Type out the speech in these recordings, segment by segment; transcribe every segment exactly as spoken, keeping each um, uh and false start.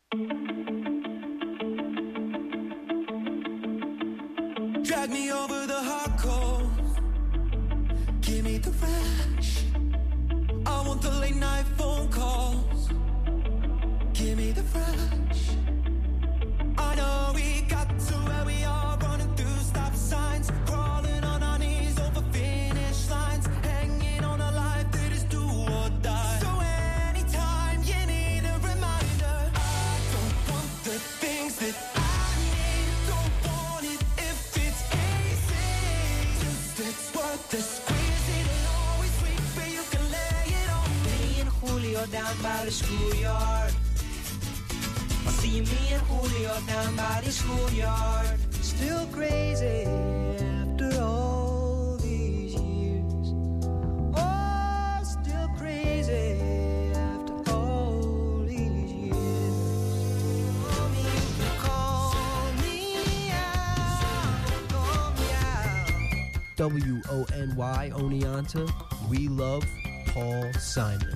Drag me over the hot coals, give me the rush. I want the late night phone calls, give me the rush. I know we got to where we are, running through stop signs, crawling on our knees over finish lines, hanging on a life that is do or die. So anytime you need a reminder, I don't want the things that I need, don't want it if it's easy. Just it's worth the squeeze, it'll always sweet, but you can lay it on me. Me and Julio down by the schoolyard. See me and Julio down by the schoolyard. Still crazy after all these years. Oh, still crazy after all these years. Call me, you can call me out, call me out. W O N Y Oneonta, we love Paul Simon.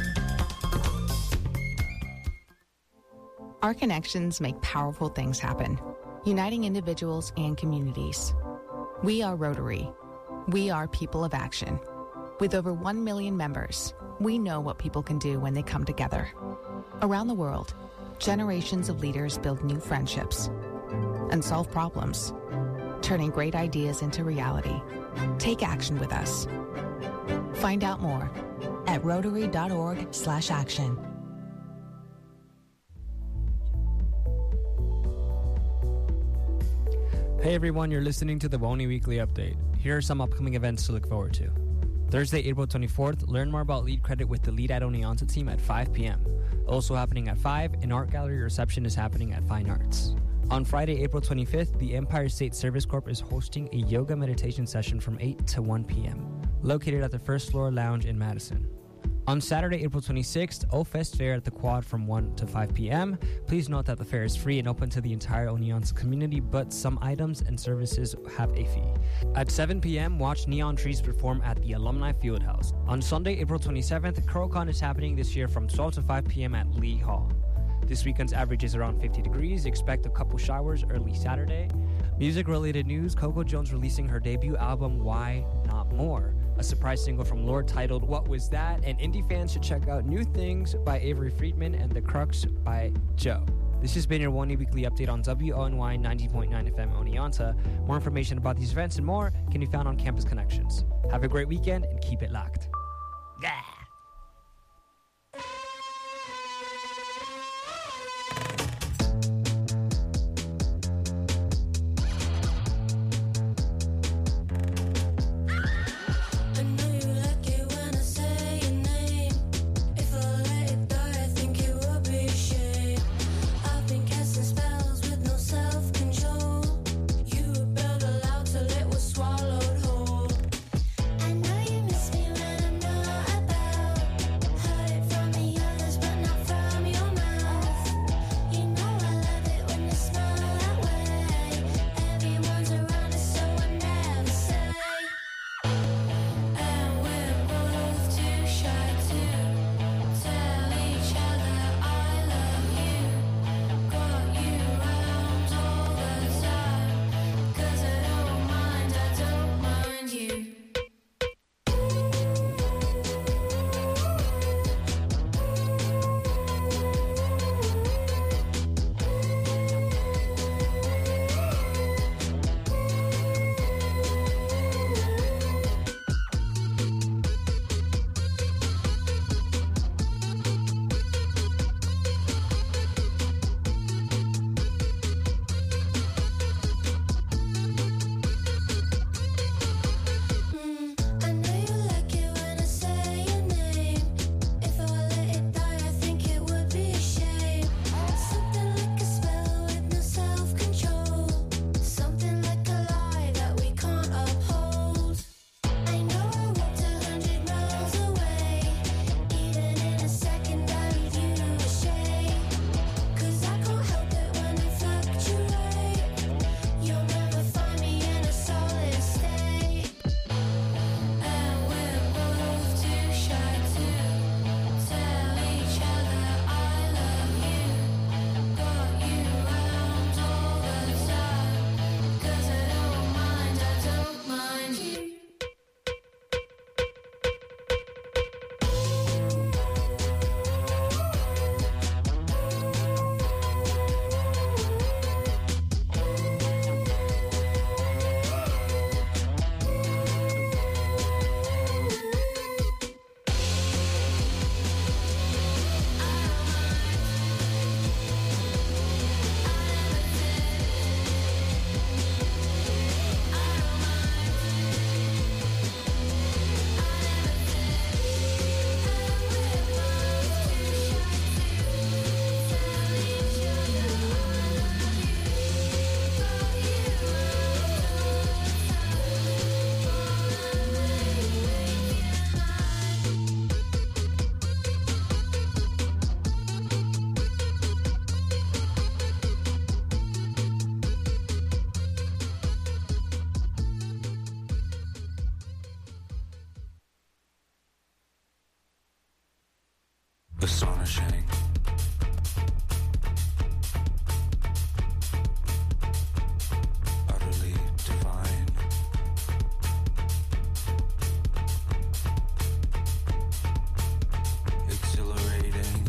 Our connections make powerful things happen, uniting individuals and communities. We are Rotary. We are people of action. With over one million members, we know what people can do when they come together. Around the world, generations of leaders build new friendships and solve problems, turning great ideas into reality. Take action with us. Find out more at rotary.org slash action. Hey everyone, you're listening to the WONY Weekly Update. Here are some upcoming events to look forward to. Thursday, April twenty-fourth, learn more about Lead Credit with the Lead at Oneonta team at five p.m. Also happening at five, an art gallery reception is happening at Fine Arts. On Friday, April twenty-fifth, the Empire State Service Corp is hosting a yoga meditation session from eight to one p.m., located at the First Floor Lounge in Madison. On Saturday, April twenty-sixth, O-Fest Fair at the Quad from one to five p.m. Please note that the fair is free and open to the entire Oneonta community, but some items and services have a fee. At seven p.m., watch Neon Trees perform at the Alumni Fieldhouse. On Sunday, April twenty-seventh, CurlCon is happening this year from twelve to five p.m. at Lee Hall. This weekend's average is around fifty degrees. Expect a couple showers early Saturday. Music-related news, Coco Jones releasing her debut album, Why Not More? A surprise single from Lorde titled What Was That? And indie fans should check out New Things by Avery Friedman and The Crux by Joe. This has been your WONY Weekly Update on W O N Y ninety point nine F M Oneonta. More information about these events and more can be found on Campus Connections. Have a great weekend and keep it locked. Yeah. I know you miss me when I'm not about astonishing. Utterly divine. Exhilarating.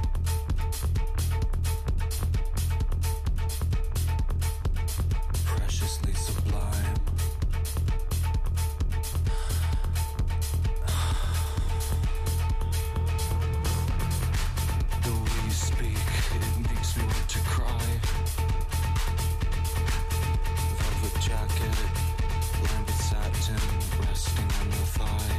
Preciously sublime. The way you speak, it makes me want to cry. Velvet jacket, lined with satin, resting on your thigh.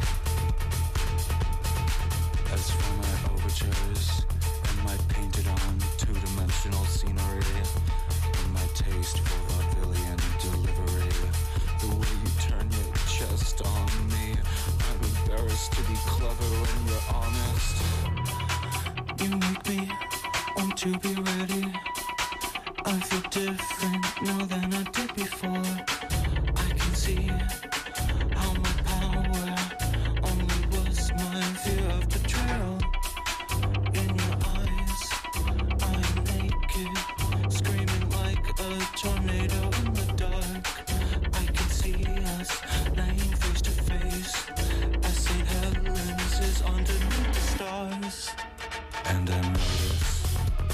As for my overtures and my painted-on two-dimensional scenery, and my taste for vaudevillian delivery, the way you turn your chest on me, I'm embarrassed to be clever when you're honest. You make me want to be ready. I feel different now than I did before. I can see how my power only was my fear of betrayal. In your eyes, I am naked, screaming like a tornado in the dark. I can see us laying face to face as Saint Helens is underneath the stars. And I notice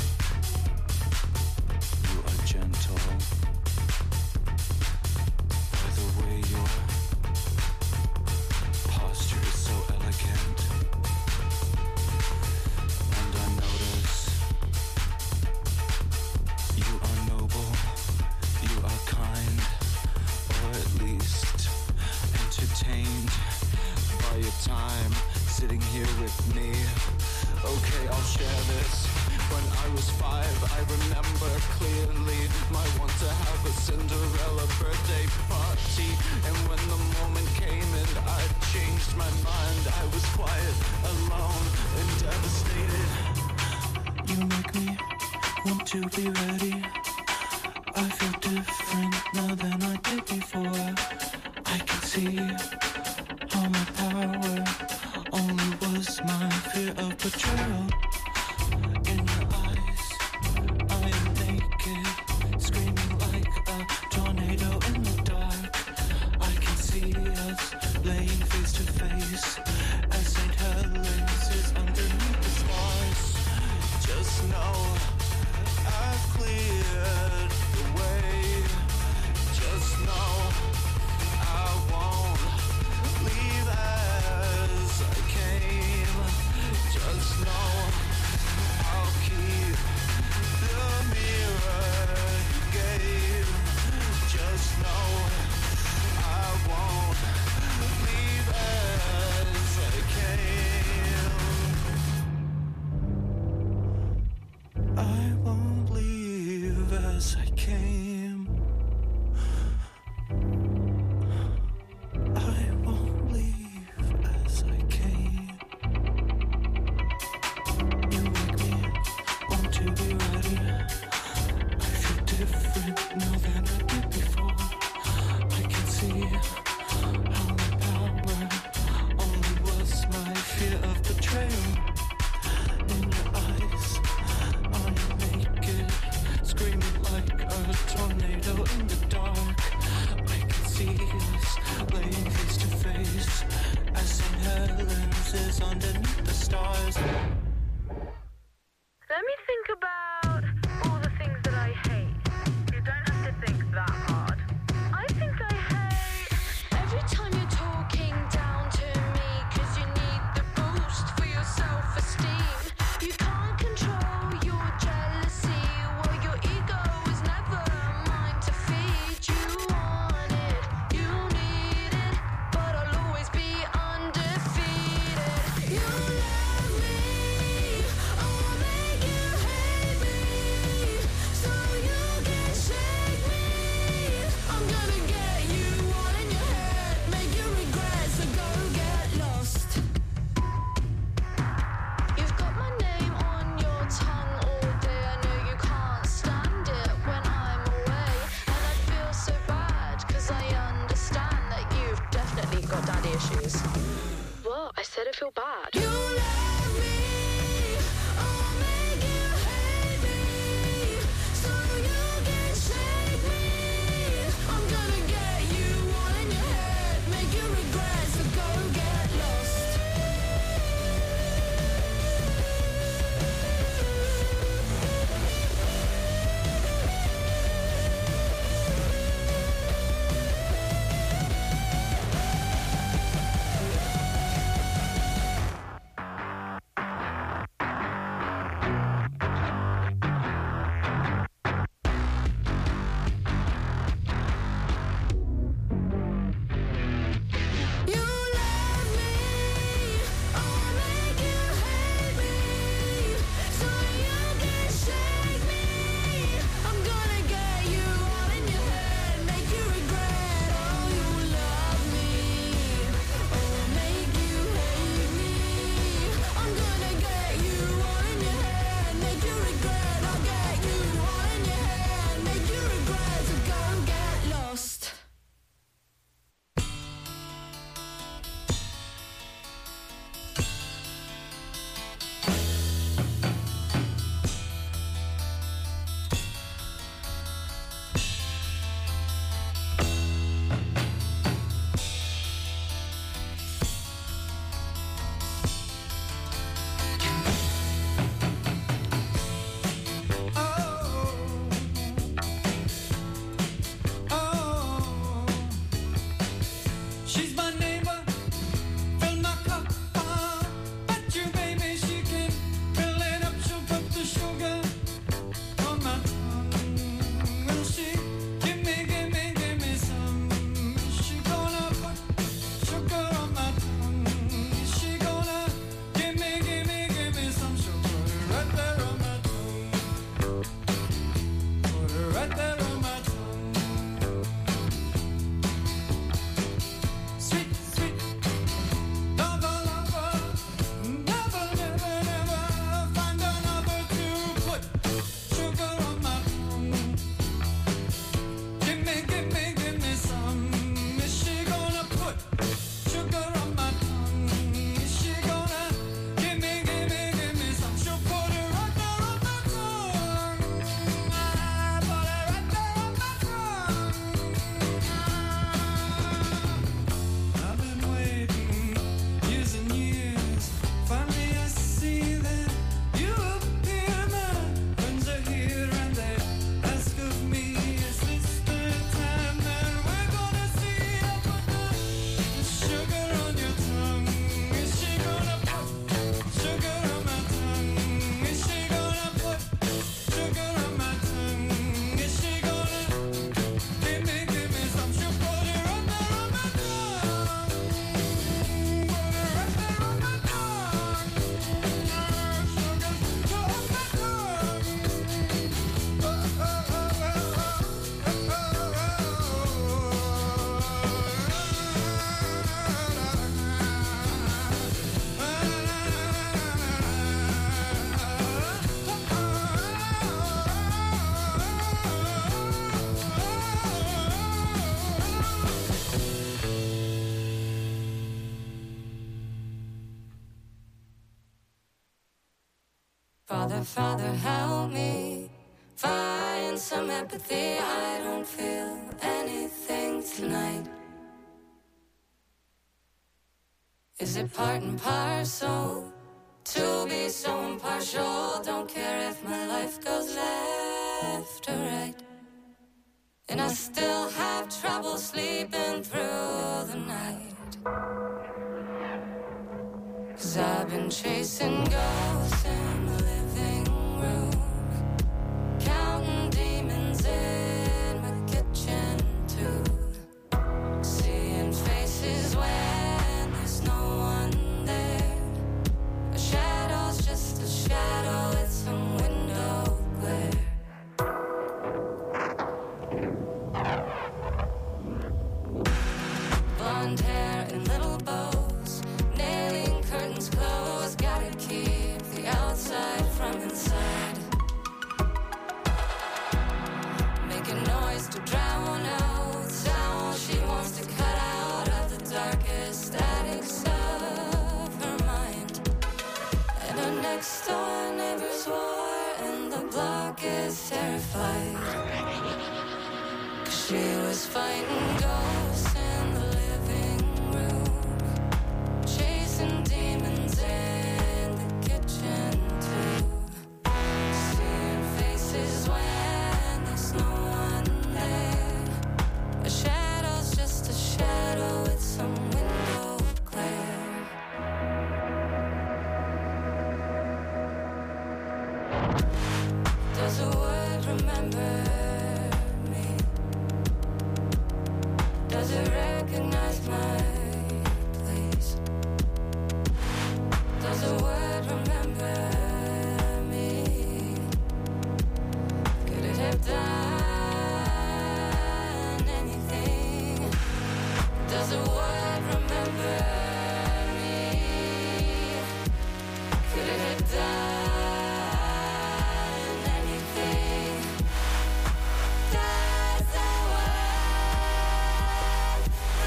you are gentle by the way your posture is so elegant. And I notice you are noble, you are kind, or at least entertained by your time sitting here with me. Okay, I'll share this. When I was five, I remember clearly my want to have a Cinderella birthday party. And when the moment came and I changed my mind, I was quiet, alone, and devastated. You make me want to be ready. I feel different now than I did before. I can see how my power only was my fear of betrayal. In your eyes, I am naked, screaming like a tornado in the dark. I can see us laying face to face as Saint Helens is underneath the stars. Just know I've cleared the way. Just know I won't leave as I came. Just know I'll keep the mirror you gave. Just know I won't leave as I came. I won't leave as I came. I won't leave as I came. You make me want to be ready. I feel different now than I did before. I can see how my power only was my fear of betrayal. In your eyes, I am naked, screaming like Father, Father, help me find some empathy. I don't feel anything tonight. Is it part and parcel to be so impartial? Don't care if my life goes left or right. And I still have trouble sleeping through the night. 'Cause I've been chasing ghosts in the living room, counting demons in my kitchen too, seeing faces when there's no one there. A shadow's just a shadow with some window glare. Blonde hair and little bows, nailing curtains closed. Gotta keep the outside from inside. Making noise to drown out sound she wants to cut out of the darkest attics of her mind. And her next door neighbor's war, and the block is terrified. 'Cause she was fighting ghosts in the living room, chasing demons in the kitchen too, seeing faces when there's no one there. A shadow's just a shadow with some window glare. Does a word remember me? Does it recognize my place? Does a word remember me? Could it have done anything? Does a word remember me? Could it have done anything? Does a word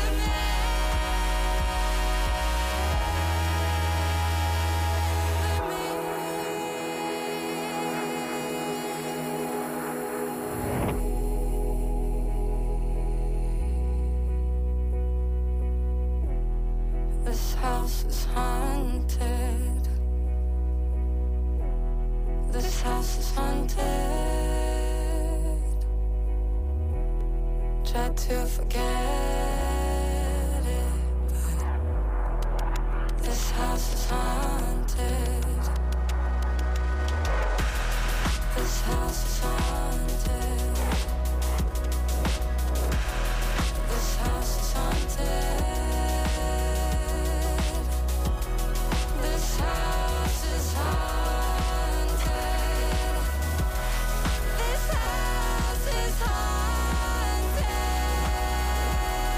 This house is haunted. This house is haunted. Try to forget it, but this house is haunted. This house is haunted. This house is haunted. This house is haunted. This house is haunted.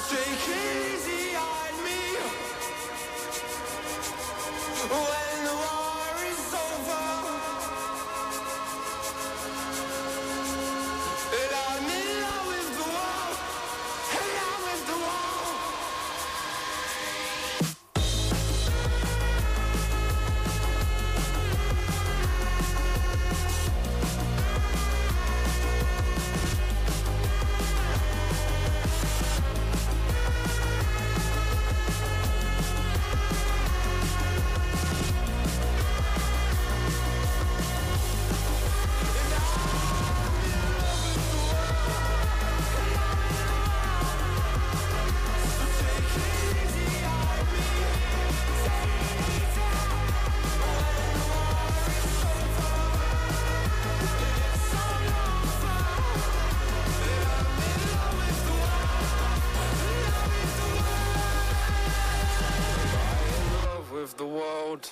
take it easy on me. When the war is over, and I'm in love with the world, in love with the world. With the world.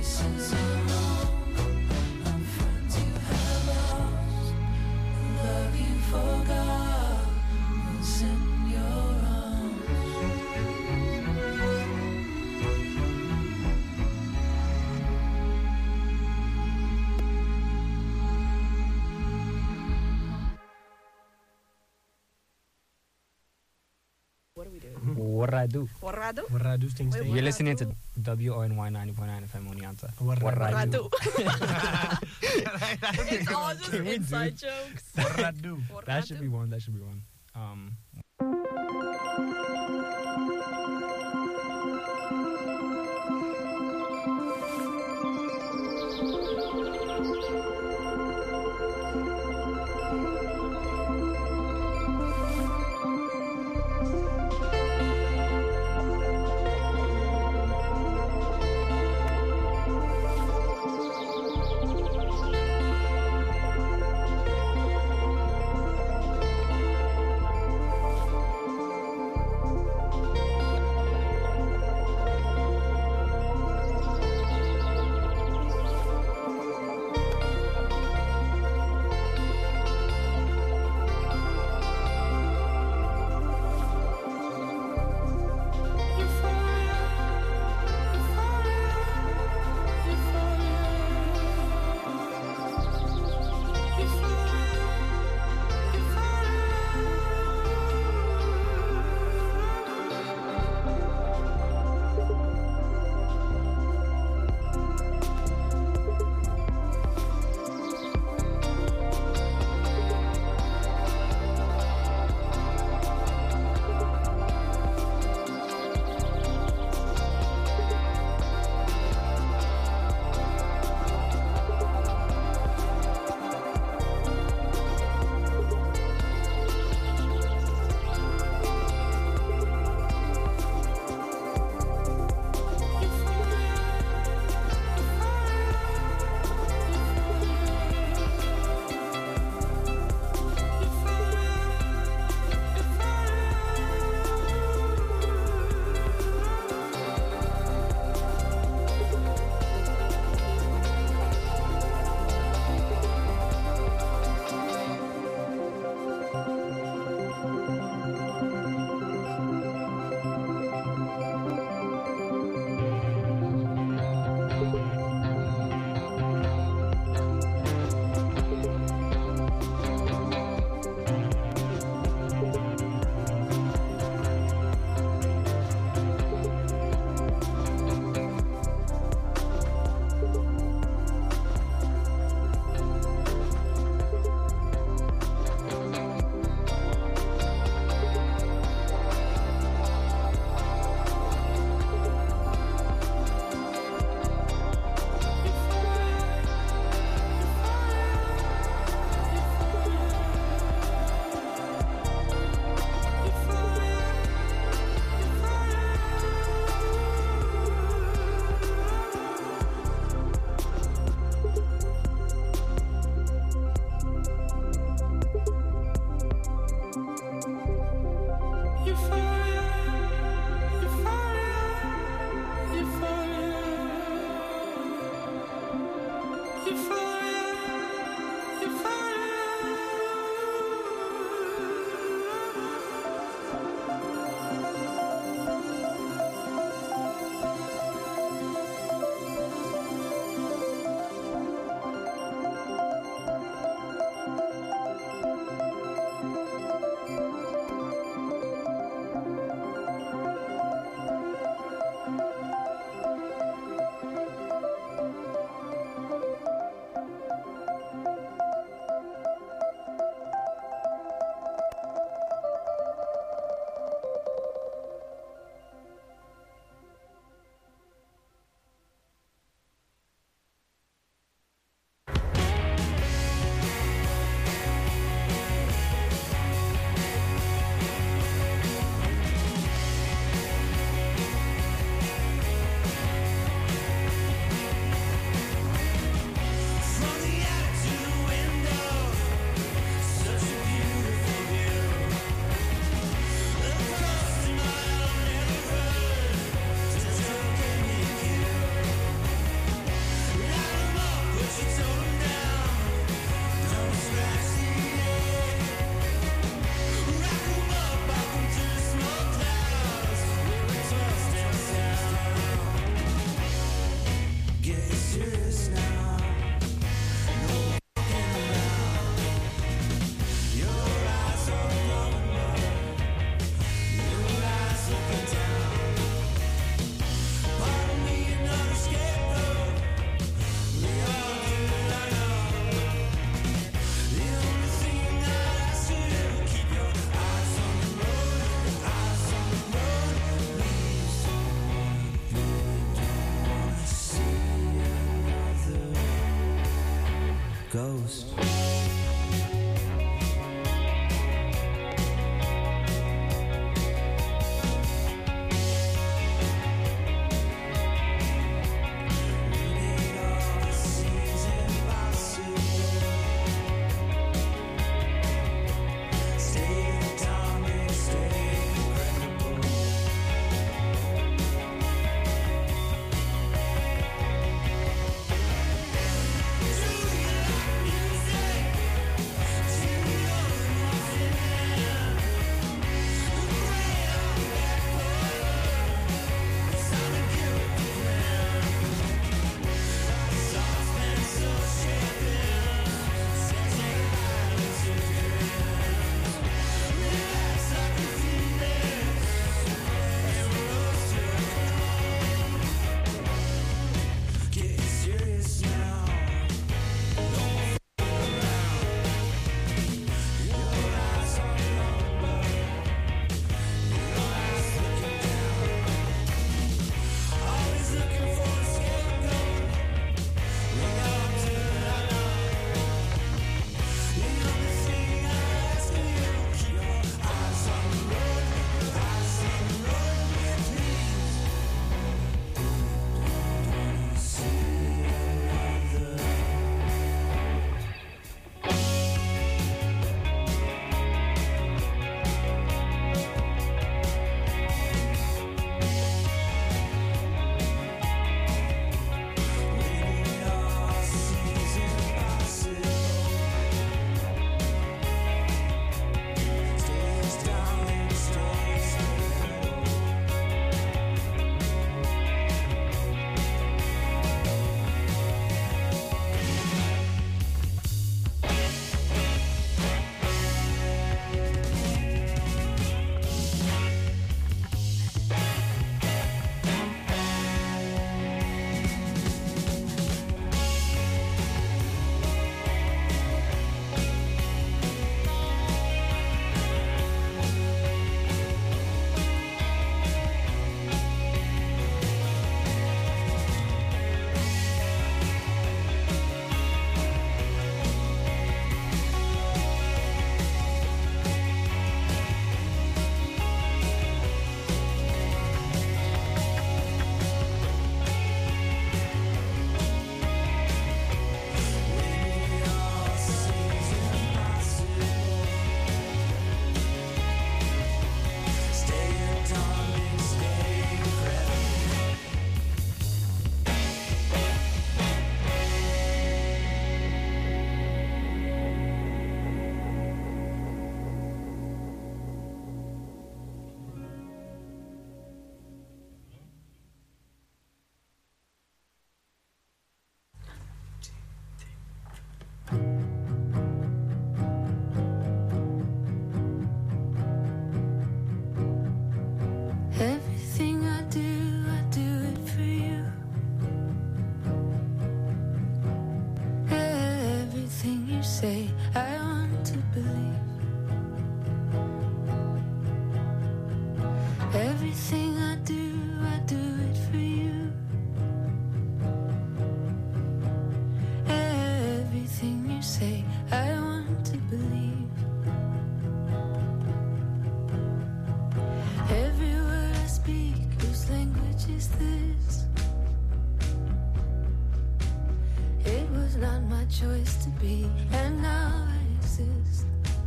Love Warradu. Warrado? Warradu Sting Sting. You're listening to W O N Y ninety point nine F M Oneonta. Warrado. Warradu. It's all just Can we do- inside jokes. Warradu. That should be one. That should be one. Um. age is this? It was not my choice to be, and now I exist.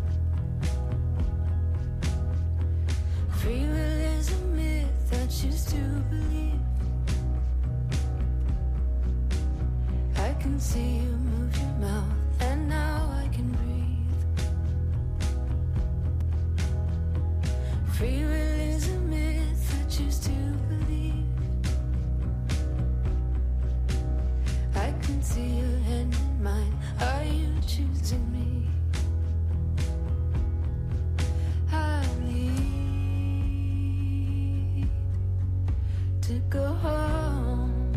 Free will is a myth I choose to believe. I can see you move your mouth, and now I can breathe. Free will is a myth I choose to believe. I can see your hand in mine. Are you choosing me? I need to go home.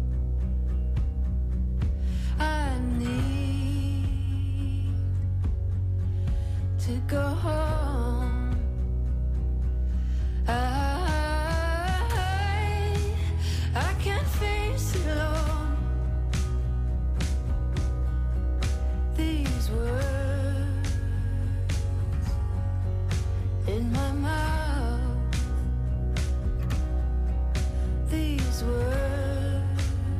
I need to go home. I, I can't face it alone. These words in my mouth. These words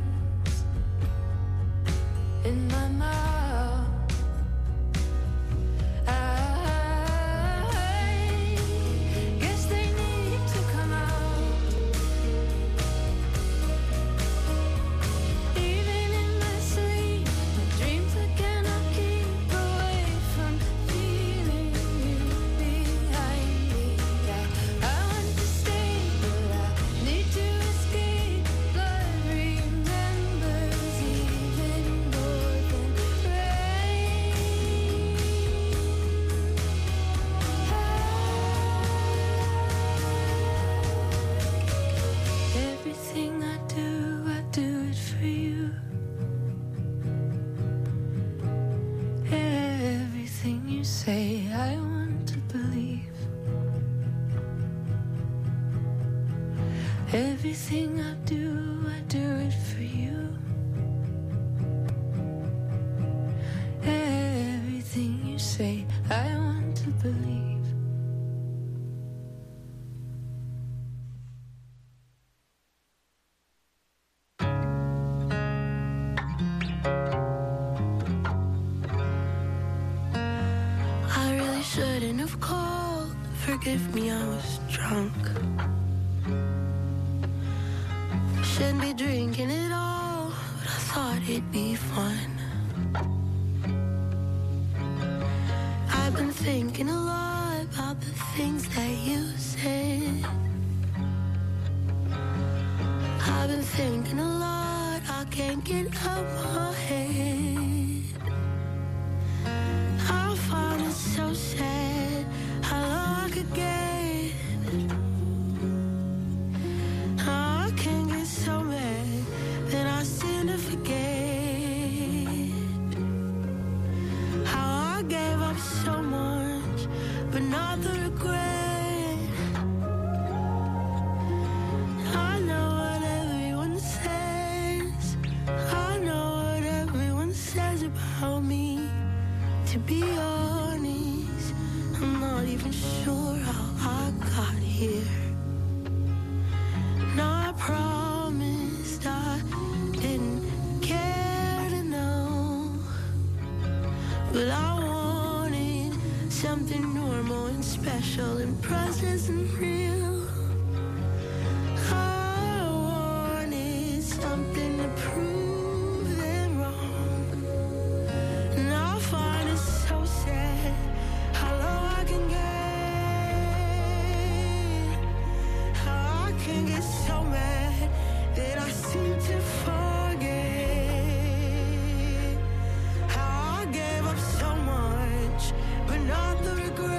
in my mouth. I guess they need to come out. Even in my sleep, my dreams I cannot keep away from feeling you behind me. I, I want to stay, but I need to escape. Blood remembers even more than rain. Everything I do, I do it for you. Everything you say, I want to believe. Everything I do, I do it for you. Everything you say, I want to believe. I really shouldn't have called. Forgive me, I was drunk. Shouldn't be drinking it all, but I thought it'd be fun. I've been thinking a lot about the things that you said. I've been thinking a lot, I can't get out my head. I find it so sad how low I could get. I can't get so mad that I seem to forget how I gave up so much, but not the regret. I know what everyone says. I know what everyone says about me. To be honest, I'm not even sure how I got here. And I promised I didn't care to know, but I wanted something normal and special and precious and real. I wanted something to prove them wrong. And I find it so sad how low I can get. How I can get so mad that I seem to forget how I gave up so much, but not the regret.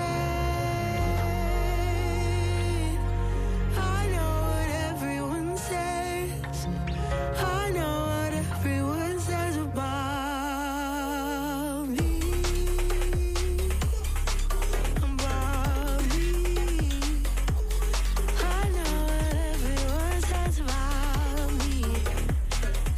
I know what everyone says. I know what everyone says about me. About me. I know what everyone says about me.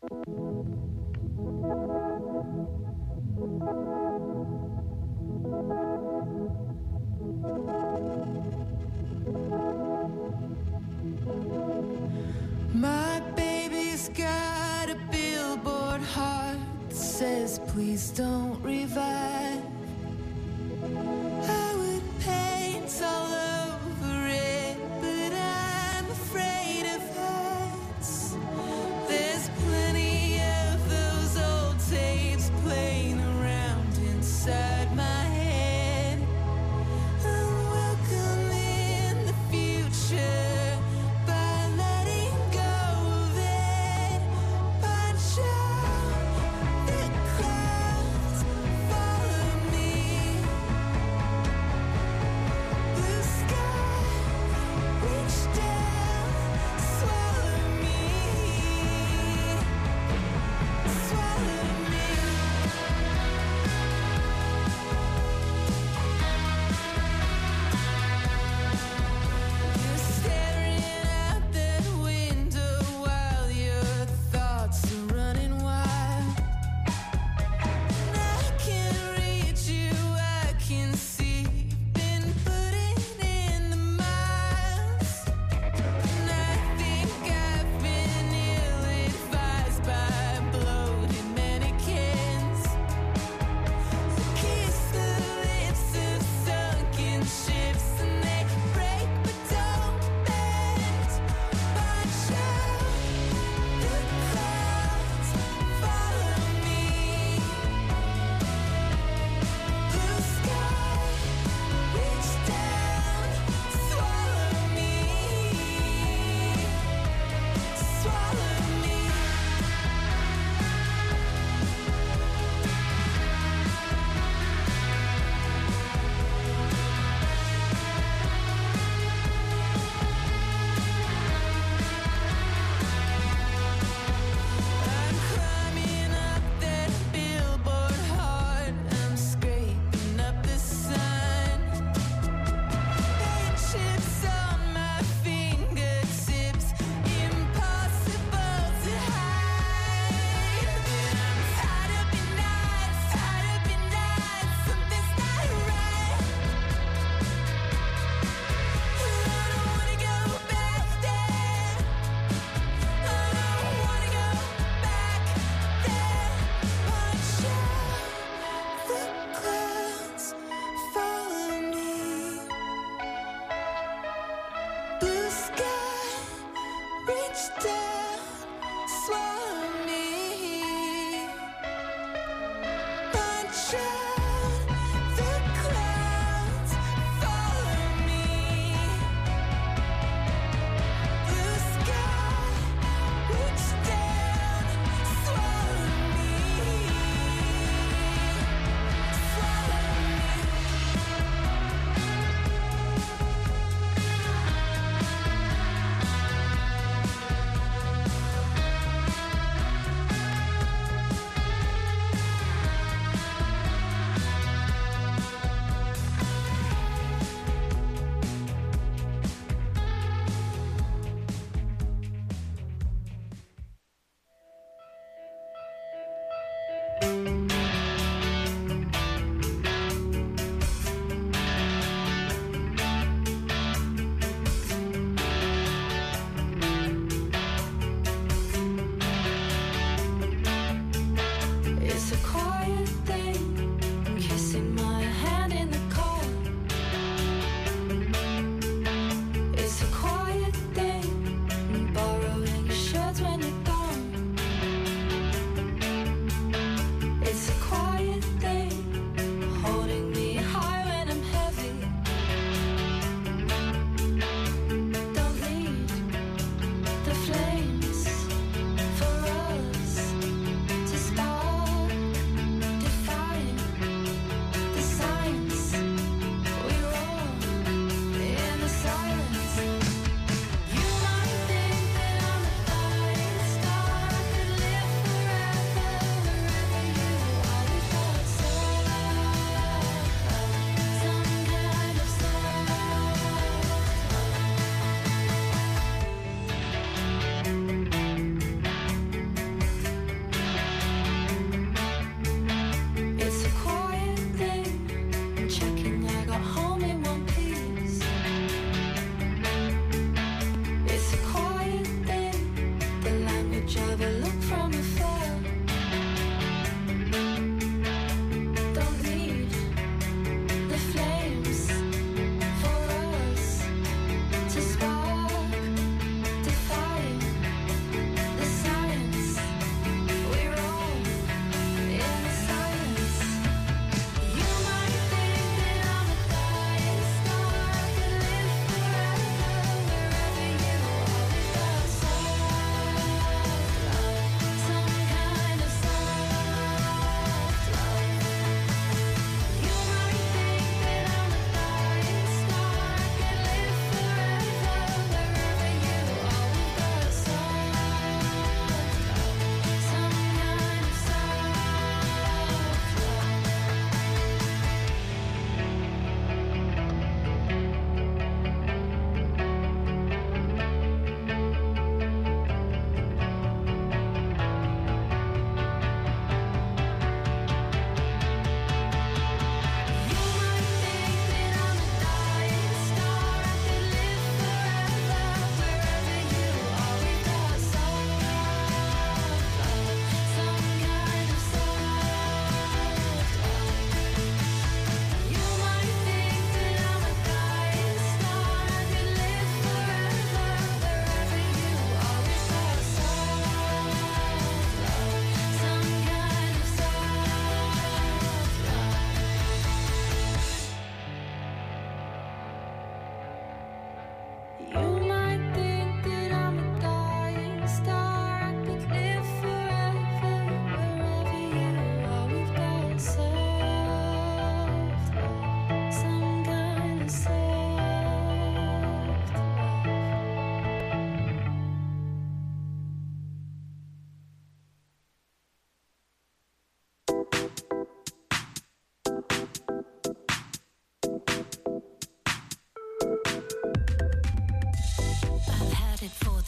My baby's got a billboard heart that says please don't revive. I would paint all over it, but I'm afraid of heights. There's plenty of those old tapes playing around inside my head. I'm welcome in the future by letting go of it. Watch out, the clouds follow me.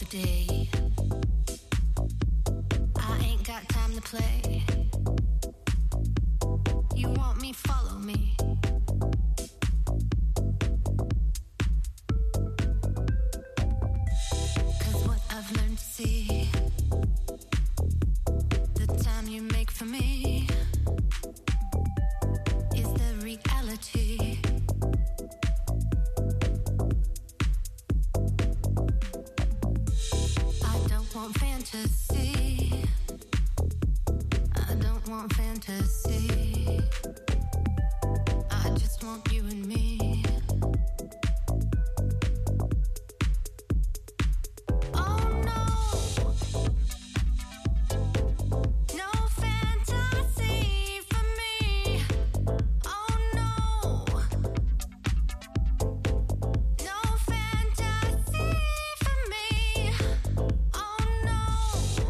day. I ain't got time to play. You want me, follow me. Cause what I've learned to see, the time you make for me is the reality. I don't want fantasy. I don't want fantasy. I just want you and me. Oh no, no fantasy for me. Oh no, no fantasy for me. Oh no,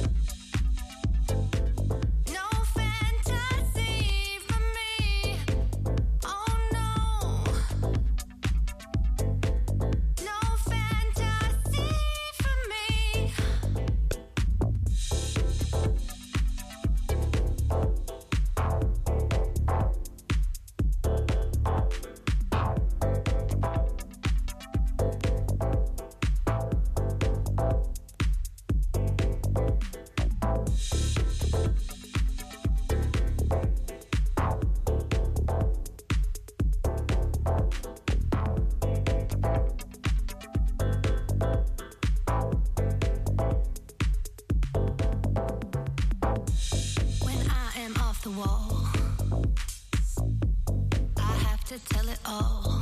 no fantasy for me. Oh no, no fantasy for me. When I am off the wall, I have to tell it all.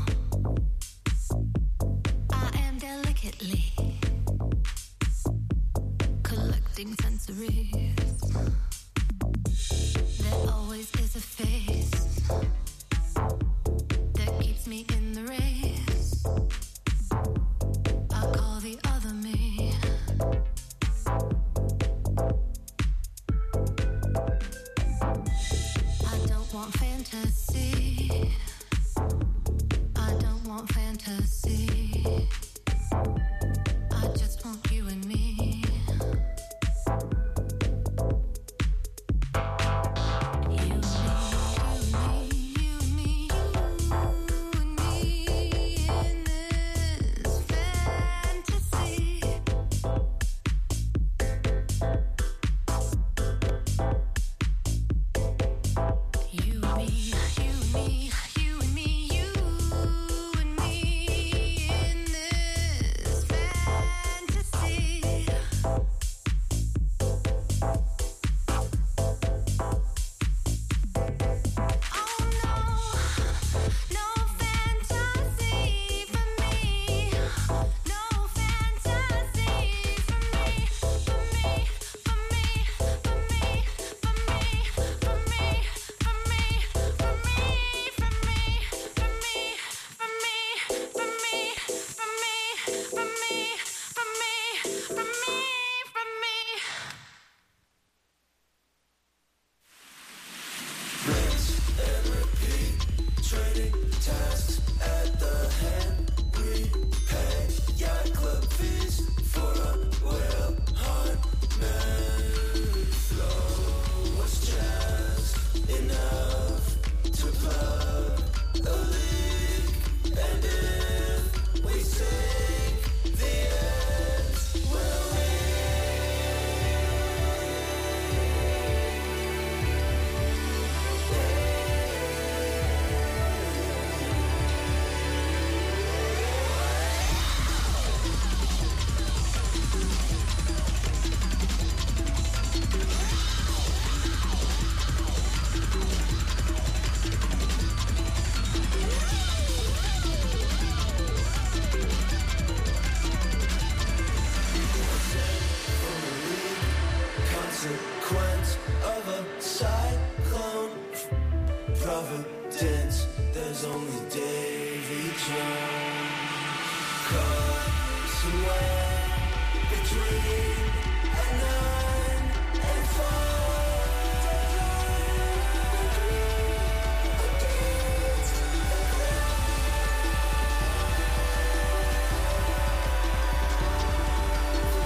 I am delicately collecting sensories. There always is a face that keeps me in the race. I call the other me. I don't want fantasy. I don't want fantasy. I just want you and me. You and me, you and me, you and me in this fantasy. You and me, you and me, you and me, you and me in this fantasy. Oh no, no fantasy for me. No fantasy for me, for me, for me, for me, for me, for me, for me, for me, for me, for me, for me, for me, for me, for me, for me, for me, for me. Training tasks at the hand. We pay yacht club fees for a well hard man. Flow was jazz enough to plug a leak. And if we sink, the end will consequence of a cyclone. Providence, there's only Davy Jones. Caught somewhere between a nine and five. Against the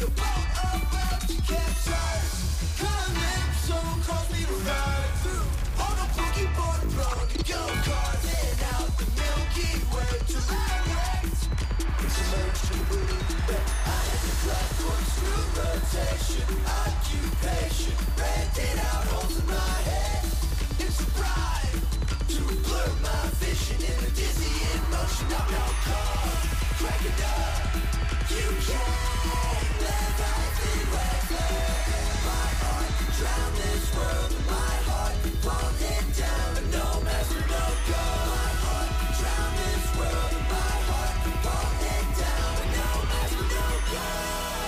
the boat about to capsize. Calypso calls me to ride through on a boogie board road to go kart in out the Milky Way to direct. It's emerged but I had the platform through rotation, occupation, rented out holes in my head. It's a bribe to blur my vision in a dizzying motion. I'm no car, crack it up. You can't live life in reckless. My heart can drown this world, and my heart won't it down. And no master, no God. My heart can drown this world, and my heart won't it down. And no master, no God.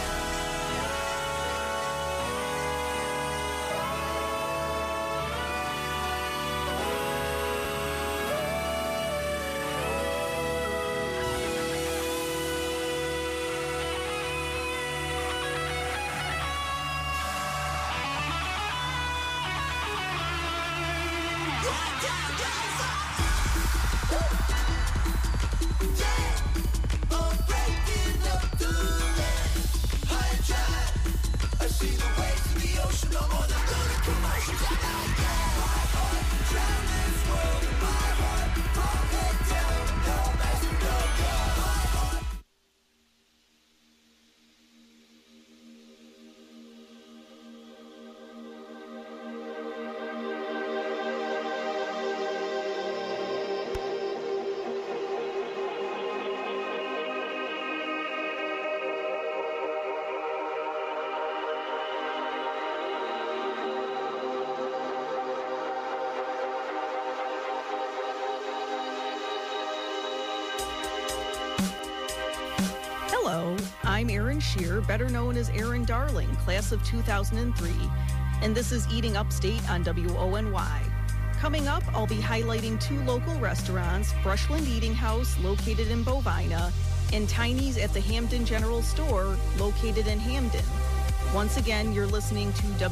Hello, I'm Erin Shear, better known as Erin Darling, class of two thousand three, and this is Eating Upstate on W O N Y. Coming up, I'll be highlighting two local restaurants, Brushland Eating House, located in Bovina, and Tiny's at the Hamden General Store, located in Hamden. Once again, you're listening to W